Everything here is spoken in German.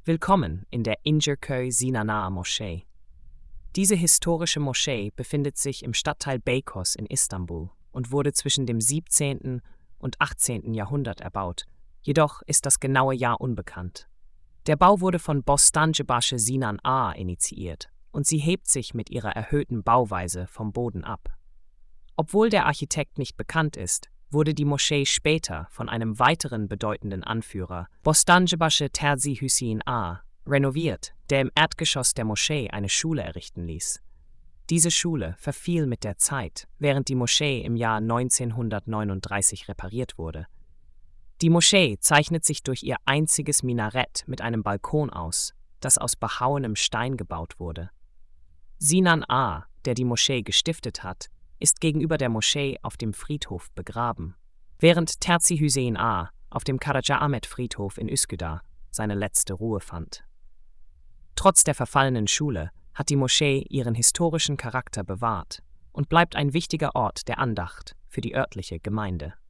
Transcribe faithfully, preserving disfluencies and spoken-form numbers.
Willkommen in der İncirköy Sinanağa Moschee. Diese historische Moschee befindet sich im Stadtteil Beykoz in Istanbul und wurde zwischen dem siebzehnten und achtzehnten Jahrhundert erbaut, jedoch ist das genaue Jahr unbekannt. Der Bau wurde von Bostancıbaşı Sinan Ağa initiiert und sie hebt sich mit ihrer erhöhten Bauweise vom Boden ab. Obwohl der Architekt nicht bekannt ist, wurde die Moschee später von einem weiteren bedeutenden Anführer, Bostancıbaşı Terzi Hüseyin Ağa, renoviert, der im Erdgeschoss der Moschee eine Schule errichten ließ. Diese Schule verfiel mit der Zeit, während die Moschee im Jahr neunzehnhundertneununddreißig repariert wurde. Die Moschee zeichnet sich durch ihr einziges Minarett mit einem Balkon aus, das aus behauenem Stein gebaut wurde. Sinan Ağa, der die Moschee gestiftet hat, ist gegenüber der Moschee auf dem Friedhof begraben, während Terzi Hüseyin Ağa auf dem Karacaahmet-Friedhof in Üsküdar seine letzte Ruhe fand. Trotz der verfallenen Schule hat die Moschee ihren historischen Charakter bewahrt und bleibt ein wichtiger Ort der Andacht für die örtliche Gemeinde.